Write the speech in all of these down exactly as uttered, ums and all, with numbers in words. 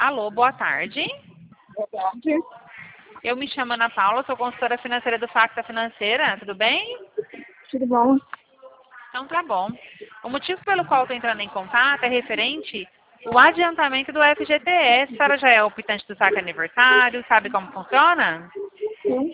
Alô, boa tarde. Boa tarde. Eu me chamo Ana Paula, sou consultora financeira do Facta Financeira, tudo bem? Tudo bom? Então tá bom. O motivo pelo qual estou entrando em contato é referente ao adiantamento do F G T S. A senhora já é optante do saque aniversário, sabe como funciona? Sim.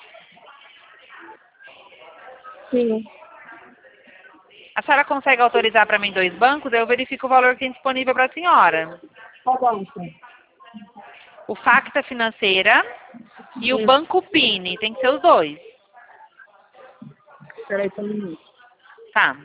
Sim. A senhora consegue autorizar para mim dois bancos? Eu verifico o valor que tem disponível para a senhora. Qual banco? O Facta Financeira e o Sim. Banco Pini. Tem que ser os dois. Espera aí só um minuto. Tá.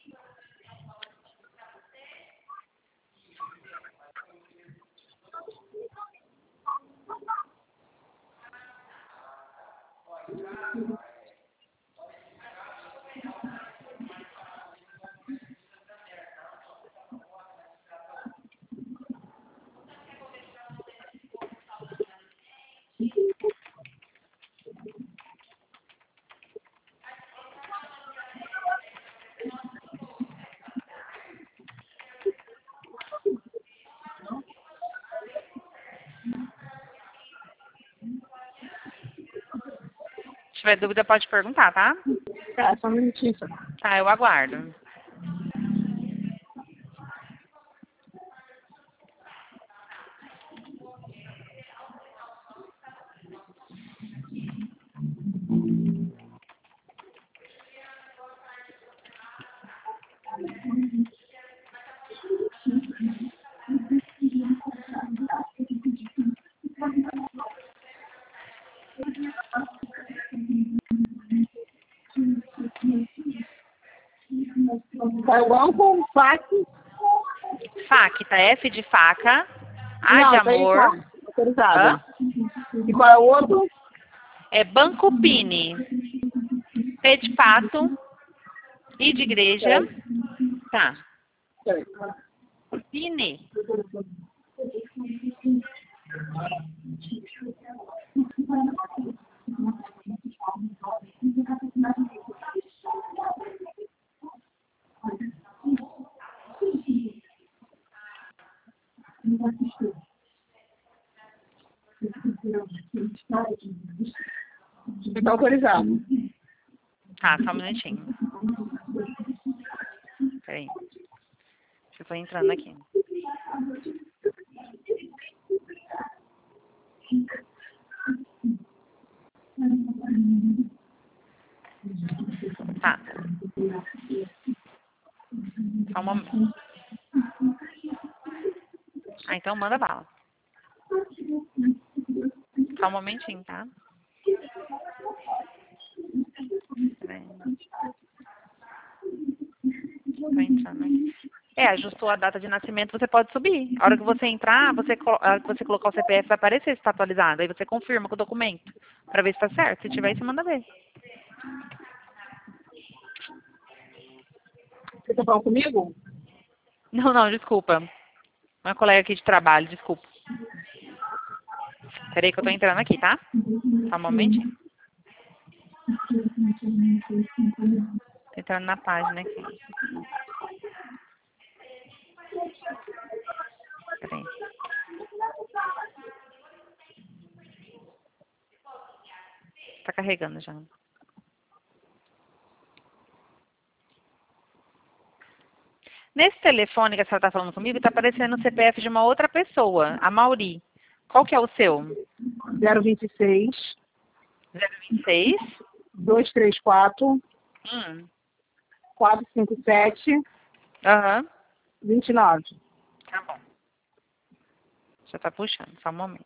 Se tiver dúvida, pode perguntar, tá? Tá, só um minutinho só. Tá, eu aguardo. Qual é o banco? Fac? Facta, F de faca, A Não, de tá aí, amor. tá. Autorizado. Hã? E qual é o outro? É Banco Pini. P de pato. I de igreja. Tá. Peraí. Pini. Tá autorizado. Tá, só um minutinho. Peraí. Eu tô entrando aqui. Tá. Só um momento. Ah, então manda bala. Só um momentinho, tá? Peraí. Tô entrando aqui. É, ajustou a data de nascimento, você pode subir. A hora que você entrar, você, colo- a hora que você colocar o C P F, vai aparecer se está atualizado. Aí você confirma com o documento, para ver se está certo. Se tiver, você manda ver. Você tá falando comigo? Não, não, desculpa. Uma colega aqui de trabalho, desculpa. Peraí que eu tô entrando aqui, tá? Só um momentinho. Tô entrando na página aqui. Peraí. Tá carregando já. Nesse telefone que a senhora tá falando comigo, tá aparecendo o C P F de uma outra pessoa, a Mauri. Qual que é o seu? zero vinte e seis, zero vinte e seis? duzentos e trinta e quatro, Hum. quatrocentos e cinquenta e sete, Aham. vinte e nove. Tá bom. Já tá puxando, só um momento.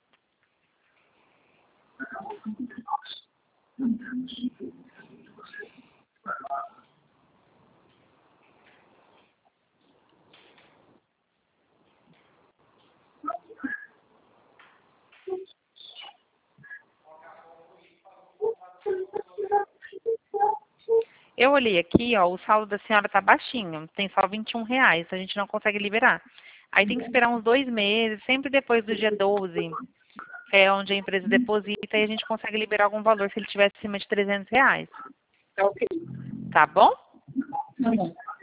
Eu olhei aqui, ó, o saldo da senhora tá baixinho, tem só vinte e um reais, a gente não consegue liberar. Aí tem que esperar uns dois meses, sempre depois do dia doze, que é onde a empresa deposita, e a gente consegue liberar algum valor se ele estiver acima de trezentos reais. Tá ok. Tá bom? Tá bom.